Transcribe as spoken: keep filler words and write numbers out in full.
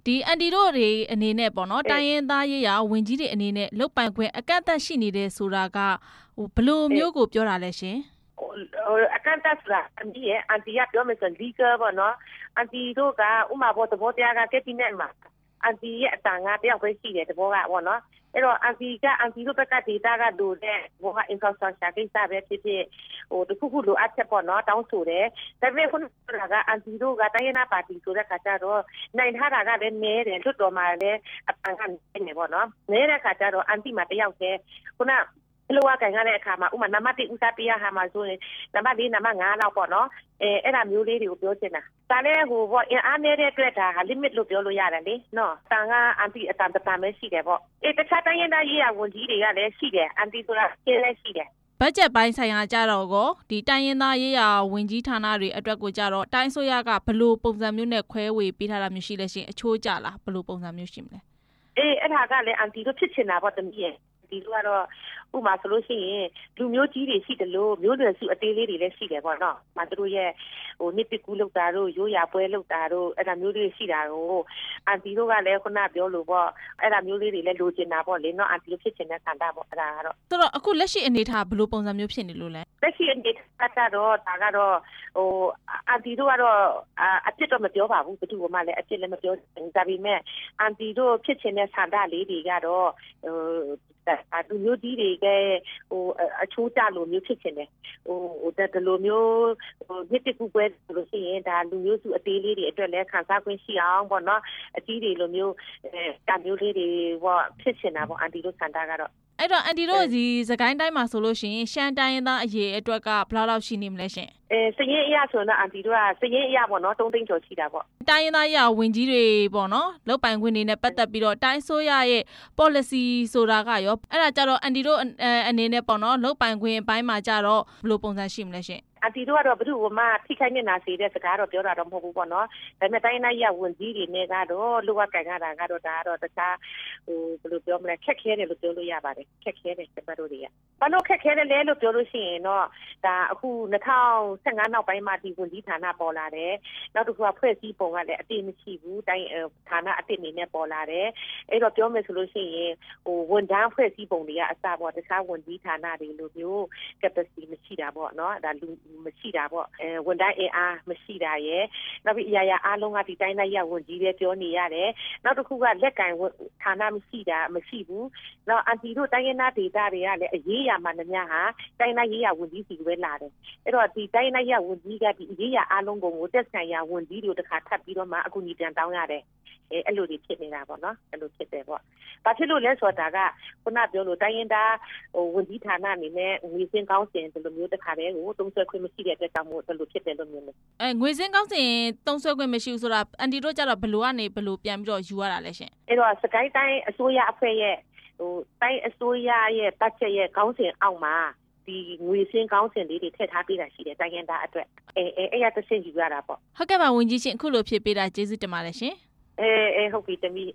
ဒီအန်တီတို့တွေအနေနဲ့ပေါ့နော်တိုင်းရင်းသားရေးရာဝင်ကြီးတွေအနေနဲ့လုတ်ပိုင်ခွင့်အကန့်အသတ်ရှိနေတယ်ဆိုတာကဟိုဘယ်လိုမျိုးကိုပြောတာလဲရှင်အကန့်အသတ်ဆိုတာအန်တီရဲ့အန်တီကပြောမယ်ဆို legal ပေါ့နော်အန်တီတို့ကဥမာပေါ်သဘောတရားက cabinet မှာအန်တီရဲ့အတန်ကတယောက်ပဲရှိတယ်သဘောကပေါ့နော်အဲ့တော့အန်တီကအန်တီတို့ဘက်က data ကလိုတဲ့ဘောက infrastructure ကိစ္စပဲဖြစ်ဖြစ်ဟိုတခုခုလိုအပ်ချက်ပေါ့နော်တောင်းဆိုတယ်ဒါပေမဲ့ခုနကအန်တီတို့ကတိုင်းရင်းသားပါတီဆိုတဲ့ခါကျတော့နိုင်ထားတာကလည်းနည်းတယ်လွတ်တော်မှာလည်းအပန်ကနေနေပေါ့နော်နည်းတဲ့ခါကျတော့အန်တီမှာတယောက်တည်းခုနဘလောကကန်ရတဲ့အခါမှာဥမာနံပါတ်တစ်ဦးစားပေးရဟာမှာဆိုရင်နံပါတ်လေးနံပါတ်ငါးလောက်ပေါ့နော်အဲအဲ့ဒါမျိုးလေးတွေကိုပြောချင်တာဒါလည်းဟိုပေါ့အင်အားနေတဲ့အတွက်ဒါဟာ limit လို့ပြောလို့ရတယ်လေနော်တန်ကအန်တီအတန်တန်ပဲရှိတယ်ပေါ့အေးတခြားတိုင်းရင်းသားရေးရာဝန်ကြီးတွေကလည်းရှိတယ်အန်တီဆိုတာကျင်းလည်းရှိတယ်ဘတ်ဂျက်ပိုင်းဆိုင်ရာကြတော့ကိုဒီတိုင်းရင်းသားရေးရာဝန်ကြီးဌာနတွေအတွက်ကိုကြတော့တိုင်းဆိုရကဘယ်လိုပုံစံမျိုးနဲ့ခွဲဝေပေးထားတာမျိုးရှိလဲရှင်အချိုးကြလားဘယ်လိုပုံစံမျိုးရှိမလဲအေးအဲ့ဒါကလည်းအန်တီတို့ဖြစ်ချင်တာပေါ့တမီးရဲ့ဒီလိုကတော့ဥမာဆိုလို့ရှိရင်လူမျိုးကြီးတွေရှိတယ်လို့မျိုးနွယ်စုအသေးလေးတွေလည်းရှိတယ်ပေါ့နော်။မသူတို့ရဲ့ဟိုနှစ်ပကူလောက်တာတို့ရိုးရာပွဲလောက်တာတို့အဲ့ဒါမျိုးလေးရှိတာကိုအန်တီတို့ကလည်းခုနပြောလို့ပေါ့အဲ့ဒါမျိုးလေးတွေလည်းလိုချင်တာပေါ့လေနော်အန်တီတို့ဖြစ်ချင်တဲ့ဆန္ဒပေါ့အဲ့ဒါကတော့ဆိုတော့အခုလက်ရှိအနေထားဘယ်လိုပုံစံမျိုးဖြစ်နေလို့လဲလက်ရှိအနေထားကတော့ဒါကတော့ဟိုအန်တီတို့ကတော့အပြစ်တော့မပြောပါဘူးဘယ်သူမှလည်းအပြစ်လည်းမပြောဒါပေမဲ့အန်တီတို့ဖြစ်ချင်တဲ့ဆန္ဒလေးတွေကတော့ဟိုဒါလူမျိုးကြီးတွေကဟိုအချိုးကျလိုမျိုးဖြစ်ချင်တယ်ဟိုဟိုတလိုမျိုးဟိုနှစ်တကူပွဲလို့ရှိရင်ဒါလူမျိုးစုအသေးလေးတွေအတွက်လည်းခံစား권ရှိအောင်ပေါ့နော်အကြီးတွေလိုမျိုးအဲတာမျိုးလေးတွေပေါ့ဖြစ်ချင်တာပေါ့အန်တီတို့ဆန္ဒကတော့အဲ့တော့အန်တီတို့ဒီစကိုင်းတိုင်းမှာဆိုလို့ရှိရင်ရှမ်းတိုင်းရင်းသားအရေးအတွက်ကဘယ်လောက်ရှိနေမလဲရှင်အဲစရင်အရဆိုတော့အန်တီတို့ကစရင်အရပေါ့နော်သုံးသိန်းကျော်ရှိတာပေါ့တိုင်းရင်းသားရဝင်ကြီးတွေပေါ့နော်လောက်ပိုင်ခွင့်တွေနဲ့ပတ်သက်ပြီးတော့တိုင်းဆိုရရဲ့ policy ဆိုတာကရောအဲ့ဒါကြတော့အန်တီတို့အနေနဲ့ပေါ့နော်လောက်ပိုင်ခွင့်အပိုင်းမှာကြတော့ဘယ်လိုပုံစံရှိမလဲရှင်အန်တီတို့ကတော့ဘယ်သူ့မှထိခိုက်နေနာစေတဲ့စကားတော့ပြောတာတော့မဟုတ်ဘူးပေါ့နော်ဒါပေမဲ့တိုင်းနိုင်ရဝန်ကြီးတွေနဲ့ကတော့လူဝတ်ကန်ရတာကတော့ဒါကတော့တခြားဟိုဘယ်လိုပြောမလဲခက်ခဲတယ်လို့ပြောလို့ရပါတယ်ခက်ခဲတယ်ကျမတို့တွေကဘာလို့ခက်ခဲတယ်လဲလို့ပြောလို့ရှိရင်တော့ဒါအခု၂၀၁၅နောက်ပိုင်းမှာဒီဝန်ကြီးဌာနပေါ်လာတယ်နောက်တစ်ခုကဖွဲ့စည်းပုံကလည်းအတိမရှိဘူးတိုင်းဌာနအတိအနေနဲ့ပေါ်လာတယ်အဲ့တော့ပြောမယ်ဆိုလို့ရှိရင်ဟိုဝန်ထမ်းဖွဲ့စည်းပုံတွေကအစပေါ့တခြားဝန်ကြီးဌာနတွေလိုမျိုး capacity မရှိတာပေါ့နော်ဒါလူမရှိတာပေါ့အဲဝန်တိုင်းအင်အားမရှိတာရယ်နောက်ပြီးအရာရာအားလုံးကဒီတိုင်းလိုက်ရဝန်ကြီးတွေပြောနေရတယ်နောက်တစ်ခုကလက်ကင်ဌာနမရှိတာမရှိဘူးနောက်အန်တီတို့တိုင်းရင်းသားဒေသတွေကလည်းအရေးရမှနှများဟာတိုင်းလိုက်ရေးရဝန်ကြီးစီပဲလာတယ်အဲ့တော့ဒီတိုင်းလိုက်ရဝန်ကြီးကဒီအရေးရအားလုံးကိုတက်ဆိုင်ရဝန်ကြီးတို့တခါထပ်ပြီးတော့မှအခုညီပြန်တောင်းရတယ်အဲအဲ့လိုတွေဖြစ်နေတာပေါ့နော်အဲ့လိုဖြစ်တယ်ပေါ့ဘာဖြစ်လို့လဲဆိုတာကခုနပြောလို့တိုင်းရင်းသားဟိုဝန်ကြီးဌာနအနေနဲ့ငွေစင်းကောင်းစင်ဒီလိုမျိုးတခါတည်းကိုသုံးဆွဲခွင့်မရှိတဲ့အတွက်ကြောင့်မို့ဒီလိုဖြစ်တယ်လို့မျိုးလေအဲငွေစင်းကောင်းစင်သုံးဆွဲခွင့်မရှိဘူးဆိုတာအန်တီတို့ကြတော့ဘယ်လိုကနေဘယ်လိုပြန်ပြီးတော့ယူရတာလဲရှင်အဲ့တော့စကိုင်းတိုင်းအစိုးရအဖွဲ့ရဲ့ဟိုတိုင်းအစိုးရရဲ့ဘတ်ဂျက်ရဲ့ကောင်းစင်အောက်မှာဒီငွေစင်းကောင်းစင်လေးတွေထည့်ထားပေးတာရှိတယ်တိုင်းရင်းသားအတွက်အဲအဲအဲ့ရတစ်ဆင့်ယူရတာပေါ့ဟုတ်ကဲ့ပါဝန်ကြီးရှင်အခုလိုဖြစ်ပေးတာကျေးဇူးတင်ပါတယ်ရှင်အဲအဲဟုတ်ပြီတမီး